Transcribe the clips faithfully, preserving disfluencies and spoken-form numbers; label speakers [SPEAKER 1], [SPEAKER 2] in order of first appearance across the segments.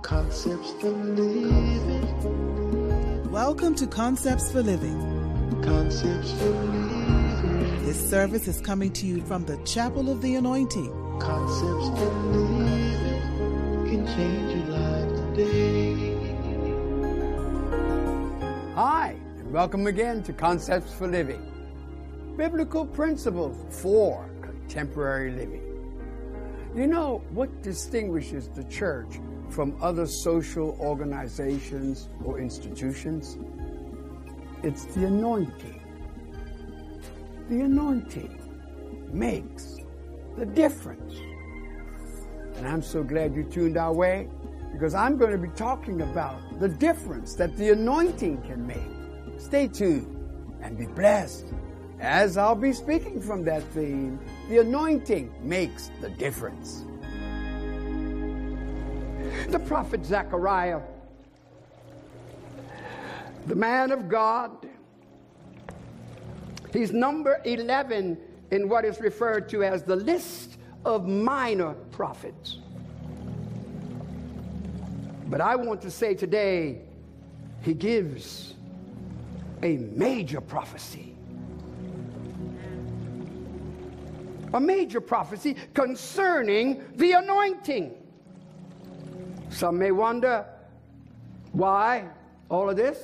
[SPEAKER 1] Concepts for Living.
[SPEAKER 2] Welcome to Concepts for Living.
[SPEAKER 1] Concepts for Living.
[SPEAKER 2] This service is coming to you from the Chapel of the Anointing.
[SPEAKER 1] Concepts for Living can change your life today.
[SPEAKER 3] Hi, and welcome again to Concepts for Living. Biblical principles for contemporary living. You know what distinguishes the church from other social organizations or institutions? It's the anointing. The anointing makes the difference. And I'm so glad you tuned our way, because I'm going to be talking about the difference that the anointing can make. Stay tuned and be blessed, as I'll be speaking from that theme. The anointing makes the difference. The prophet Zechariah, the man of God, he's number eleven in what is referred to as the list of minor prophets. But I want to say today, he gives a major prophecy. A major prophecy concerning the anointing. Some may wonder, why all of this?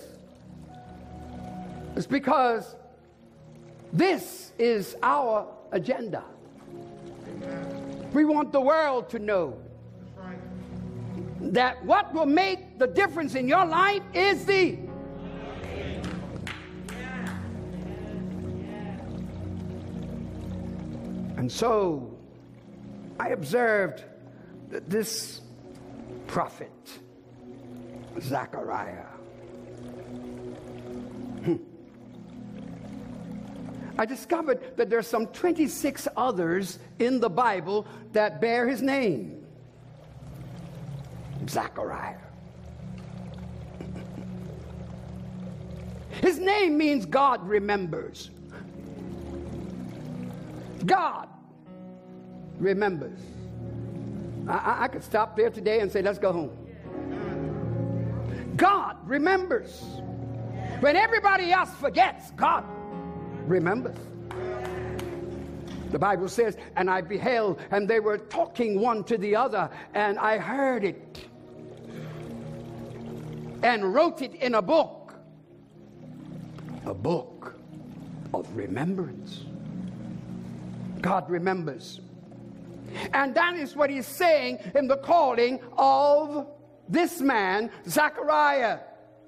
[SPEAKER 3] It's because this is our agenda. We want the world to know that what will make the difference in your life is the And so I observed that this prophet, Zechariah, hmm, I discovered that there's some twenty-six others in the Bible that bear his name. Zechariah. His name means God remembers. God remembers. I, I could stop there today and say, let's go home. God remembers. When everybody else forgets, God remembers. The Bible says, and I beheld, and they were talking one to the other, and I heard it, and wrote it in a book, a book of remembrance. God remembers. And that is what he's saying in the calling of this man, Zechariah.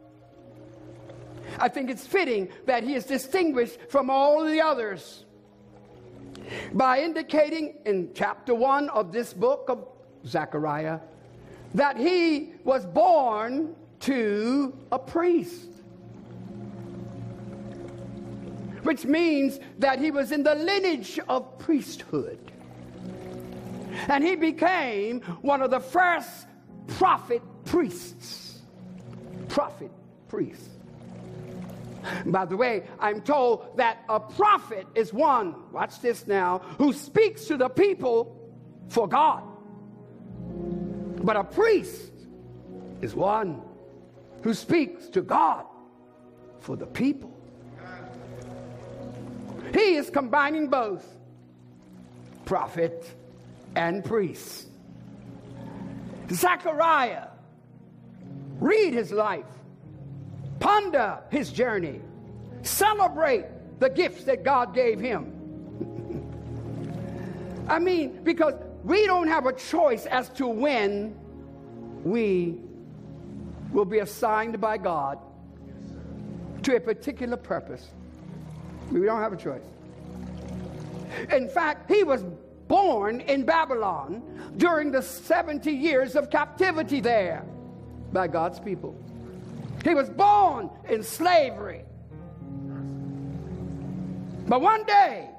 [SPEAKER 3] I think it's fitting that he is distinguished from all the others by indicating in chapter one of this book of Zechariah that he was born to a priest. Which means that he was in the lineage of priesthood. And he became one of the first prophet priests. Prophet priests. By the way, I'm told that a prophet is one, watch this now, who speaks to the people for God. But a priest is one who speaks to God for the people. He is combining both prophet and priest. Zechariah, read his life, ponder his journey, celebrate the gifts that God gave him. I mean, because we don't have a choice as to when we will be assigned by God to a particular purpose. We don't have a choice. In fact, he was born in Babylon during the seventy years of captivity there by God's people. He was born in slavery. But one day,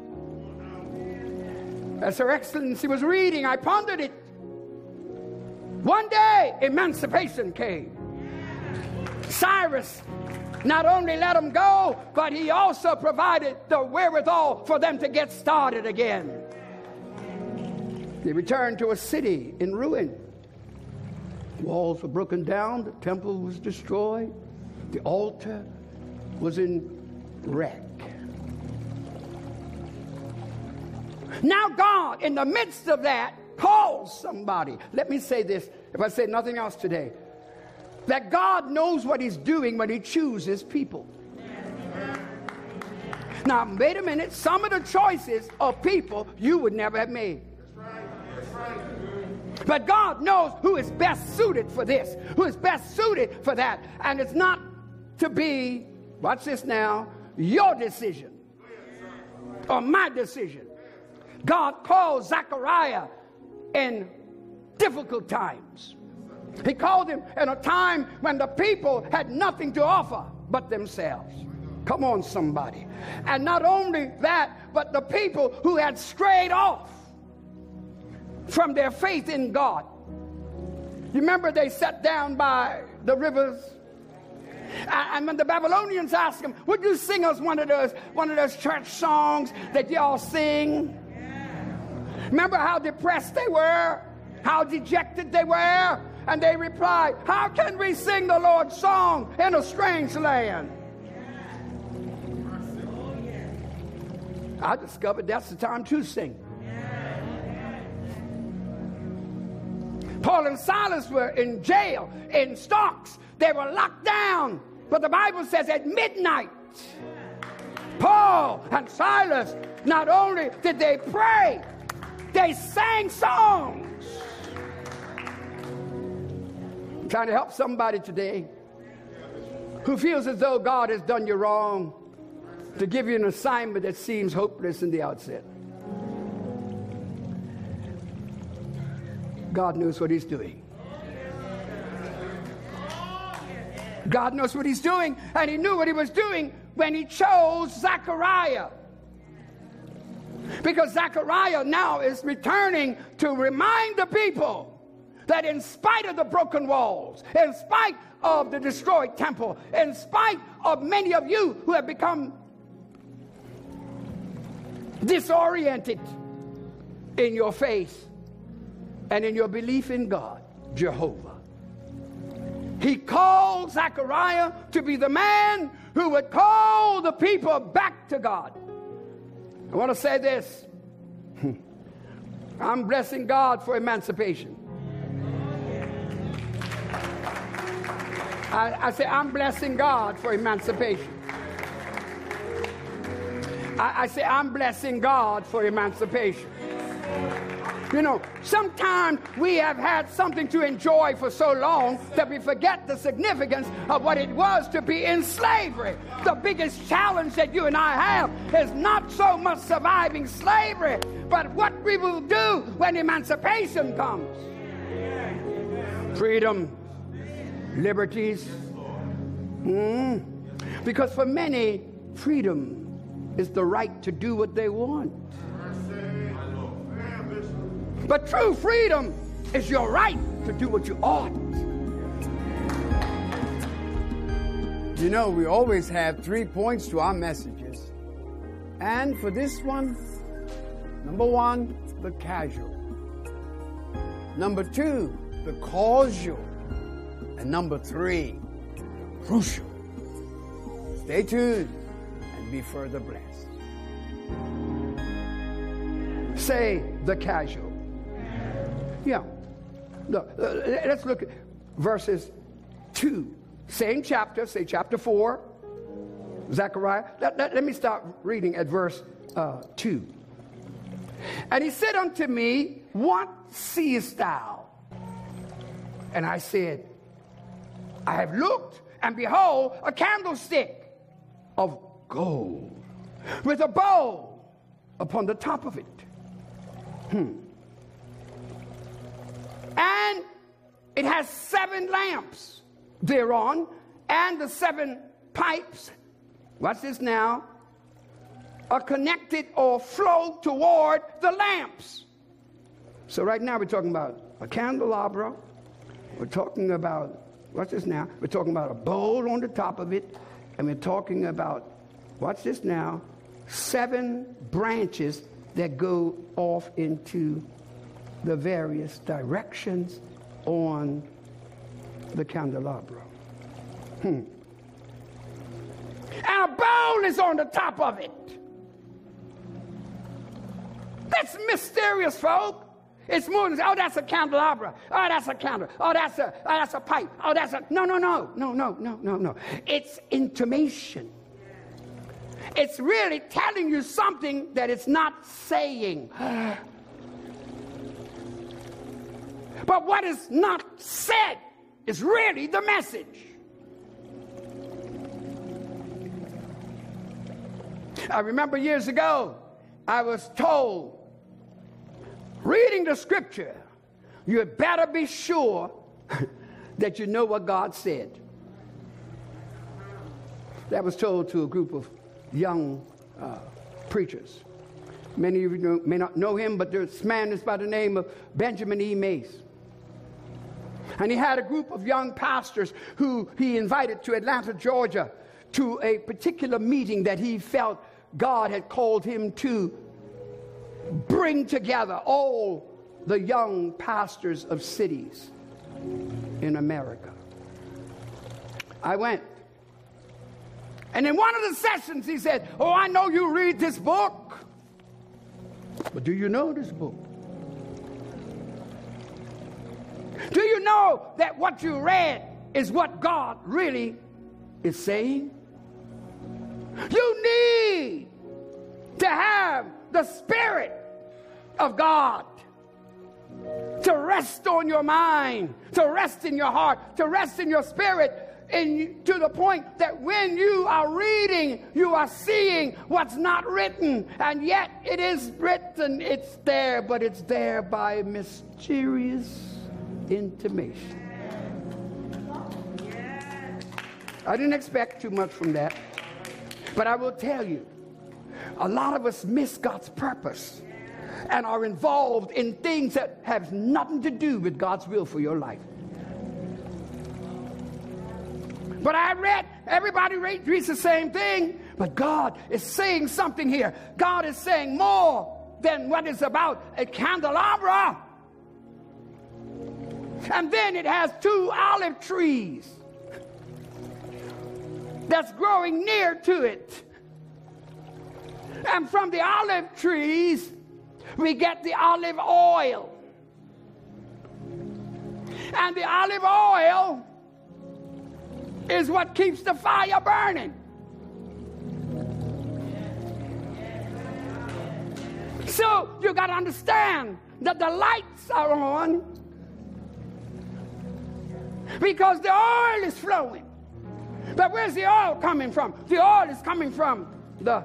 [SPEAKER 3] as Her Excellency was reading, I pondered it. One day, emancipation came. Cyrus not only let them go, but he also provided the wherewithal for them to get started again. They returned to a city in ruin. Walls were broken down. The temple was destroyed. The altar was in wreck. Now God, in the midst of that, calls somebody. Let me say this, if I say nothing else today, that God knows what he's doing when he chooses people. Now, wait a minute. Some of the choices of people you would never have made. But God knows who is best suited for this, who is best suited for that. And it's not to be, watch this now, your decision or my decision. God called Zechariah in difficult times. He called him in a time when the people had nothing to offer but themselves. Come on, somebody. And not only that, but the people who had strayed off from their faith in God. You remember they sat down by the rivers, and when the Babylonians asked them, would you sing us one of those one of those church songs that y'all sing? Remember how depressed they were, how dejected they were? And they replied, how can we sing the Lord's song in a strange land? I discovered that's the time to sing. Paul and Silas were in jail, in stocks. They were locked down. But the Bible says at midnight, Paul and Silas, not only did they pray, they sang songs. I'm trying to help somebody today who feels as though God has done you wrong, to give you an assignment that seems hopeless in the outset. God knows what he's doing. God knows what he's doing, and he knew what he was doing when he chose Zechariah. Because Zechariah now is returning to remind the people that in spite of the broken walls, in spite of the destroyed temple, in spite of many of you who have become disoriented in your faith and in your belief in God, Jehovah, he called Zechariah to be the man who would call the people back to God. I want to say this. I'm blessing God for emancipation. I, I say I'm blessing God for emancipation. I, I say I'm blessing God for emancipation. You know, sometimes we have had something to enjoy for so long that we forget the significance of what it was to be in slavery. The biggest challenge that you and I have is not so much surviving slavery, but what we will do when emancipation comes. Freedom, liberties. Mm. Because for many, freedom is the right to do what they want. But true freedom is your right to do what you ought.
[SPEAKER 4] You know, we always have three points to our messages. And for this one, number one, the casual. Number two, the causal. And number three, crucial. Stay tuned and be further blessed.
[SPEAKER 3] Say the casual. Yeah. Look, uh, let's look at verses two. Same chapter, say chapter four. Zechariah. Let, let, let me start reading at verse uh, two. And he said unto me, what seest thou? And I said, I have looked, and behold, a candlestick of gold with a bowl upon the top of it. Hmm. And it has seven lamps thereon, and the seven pipes, watch this now, are connected or flow toward the lamps. So right now we're talking about a candelabra. We're talking about, watch this now, we're talking about a bowl on the top of it, and we're talking about, watch this now, seven branches that go off into the various directions on the candelabra. Hmm. And a bowl is on the top of it. That's mysterious, folk. It's more than, oh, that's a candelabra. Oh, that's a candle. Oh, that's a, oh, that's a pipe. Oh, that's a, no, no, no, no, no, no, no, no. It's intimation. It's really telling you something that it's not saying. But what is not said is really the message. I remember years ago, I was told, reading the scripture, you had better be sure that you know what God said. That was told to a group of young uh, preachers. Many of you know, may not know him, but this man is by the name of Benjamin E. Mace. And he had a group of young pastors who he invited to Atlanta, Georgia, to a particular meeting that he felt God had called him to bring together all the young pastors of cities in America. I went. And in one of the sessions he said, oh, I know you read this book, but do you know this book? Do you know that what you read is what God really is saying? You need to have the Spirit of God to rest on your mind, to rest in your heart, to rest in your spirit, and to the point that when you are reading, you are seeing what's not written, and yet it is written. It's there, but it's there by mysterious intimation. I didn't expect too much from that, but I will tell you, a lot of us miss God's purpose and are involved in things that have nothing to do with God's will for your life. But I read, everybody reads the same thing, but God is saying something here. God is saying more than what is about a candelabra. And then it has two olive trees that's growing near to it. And from the olive trees, we get the olive oil. And the olive oil is what keeps the fire burning. So you got to understand that the lights are on because the oil is flowing. But where's the oil coming from? The oil is coming from the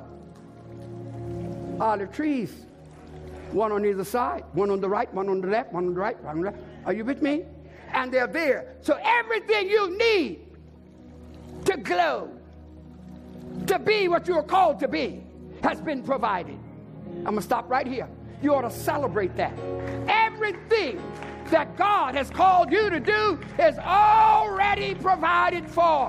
[SPEAKER 3] olive trees. One on either side. One on the right, one on the left, one on the right, one on the left. Are you with me? And they're there. So everything you need to glow, to be what you are called to be, has been provided. I'm going to stop right here. You ought to celebrate that. Everything that God has called you to do is already provided for.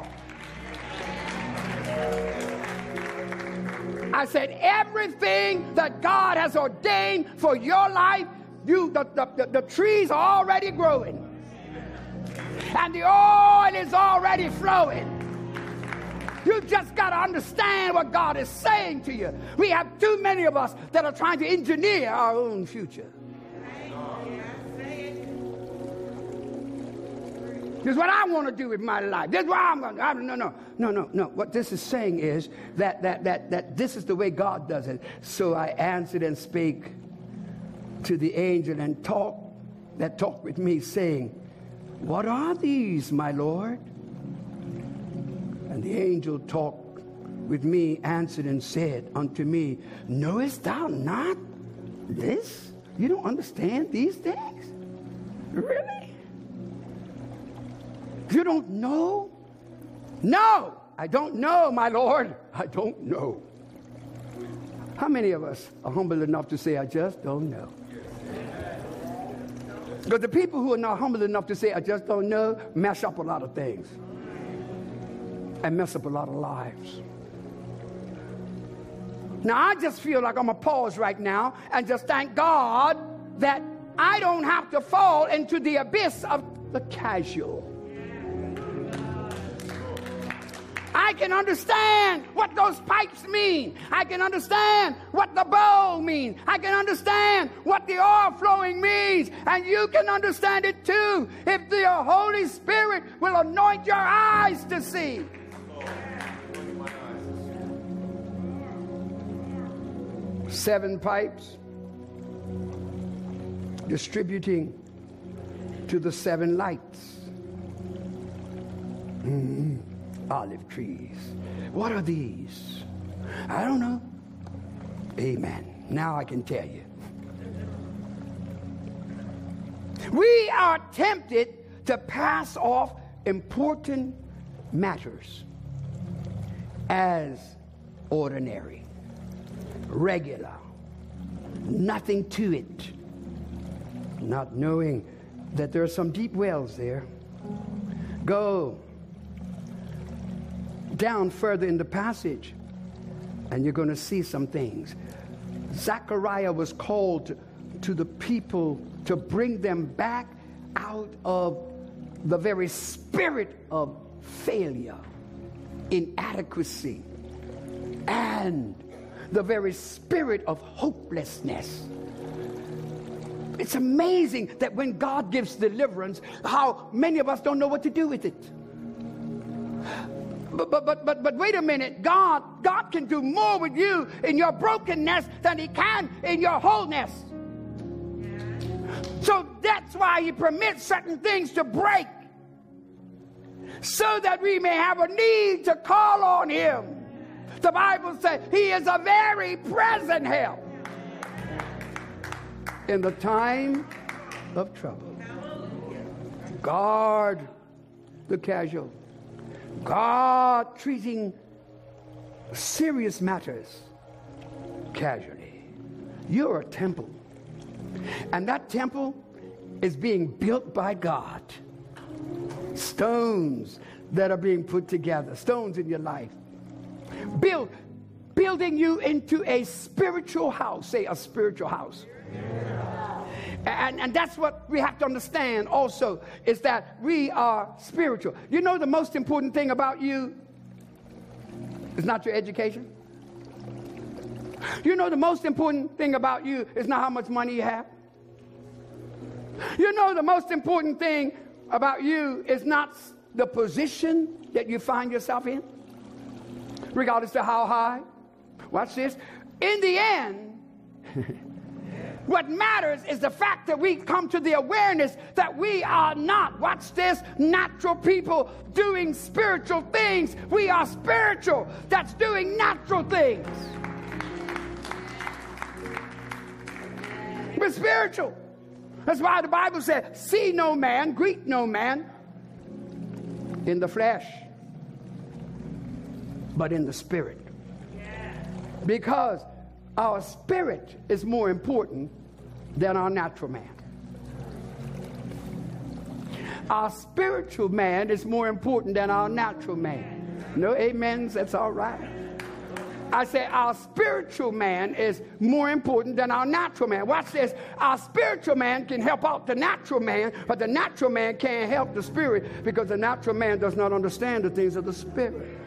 [SPEAKER 3] I said everything that God has ordained for your life, you the, the, the, the trees are already growing. And the oil is already flowing. You just got to understand what God is saying to you. We have too many of us that are trying to engineer our own future. This is what I want to do with my life. This is what I'm going to do. No, no, no, no, no. What this is saying is that, that, that, that this is the way God does it. So I answered and spake to the angel and talked, that talked with me, saying, what are these, my Lord? And the angel talked with me, answered and said unto me, knowest thou not this? You don't understand these things? Really? You don't know? No, I don't know, my Lord. I don't know. How many of us are humble enough to say, I just don't know? Because the people who are not humble enough to say, I just don't know, mess up a lot of things. And mess up a lot of lives. Now, I just feel like I'm going to pause right now and just thank God that I don't have to fall into the abyss of the casual. I can understand what those pipes mean. I can understand what the bowl means. I can understand what the oil flowing means. And you can understand it too if the Holy Spirit will anoint your eyes to see. Seven pipes distributing to the seven lights. Mm-hmm. Olive trees. What are these? I don't know. Amen. Now I can tell you. We are tempted to pass off important matters as ordinary, regular, nothing to it, not knowing that there are some deep wells there. Go down further in the passage, and you're going to see some things. Zechariah was called to, to the people to bring them back out of the very spirit of failure, inadequacy, and the very spirit of hopelessness. It's amazing that when God gives deliverance, how many of us don't know what to do with it. But, but, but, but, but wait a minute. God, God can do more with you in your brokenness than he can in your wholeness. So that's why he permits certain things to break, so that we may have a need to call on him. The Bible says he is a very present help in the time of trouble. Guard the casual. God treating serious matters casually. You're a temple. And that temple is being built by God. Stones that are being put together. Stones in your life. Build, building you into a spiritual house. Say a spiritual house. And, and that's what we have to understand also, is that we are spiritual. You know the most important thing about you is not your education. You know the most important thing about you is not how much money you have. You know the most important thing about you is not the position that you find yourself in, regardless of how high. Watch this. In the end, what matters is the fact that we come to the awareness that we are not, watch this, natural people doing spiritual things. We are spiritual that's doing natural things. We're spiritual. That's why the Bible says, see no man, greet no man in the flesh, but in the spirit. Because our spirit is more important than our natural man. Our spiritual man is more important than our natural man. No amens, that's all right. I say our spiritual man is more important than our natural man. Watch this. Our spiritual man can help out the natural man, but the natural man can't help the spirit, because the natural man does not understand the things of the spirit.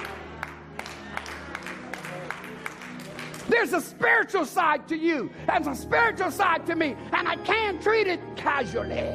[SPEAKER 3] There's a spiritual side to you. There's a spiritual side to me. And I can't treat it casually.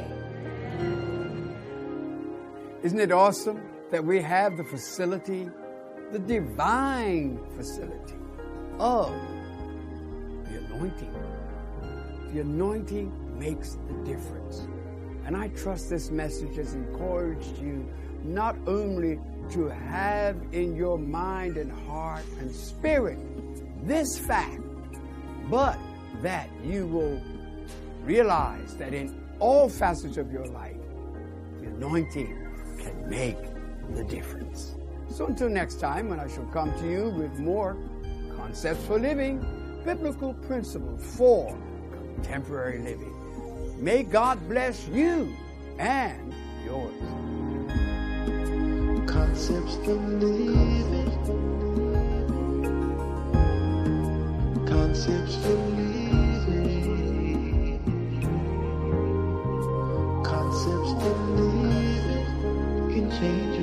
[SPEAKER 4] Isn't it awesome that we have the facility, the divine facility of the anointing? The anointing makes the difference. And I trust this message has encouraged you not only to have in your mind and heart and spirit this fact, but that you will realize that in all facets of your life, the anointing can make the difference. So until next time, when I shall come to you with more Concepts for Living, biblical principles for contemporary living. May God bless you and yours.
[SPEAKER 1] Concepts for living. Concepts for living. Concepts for living can change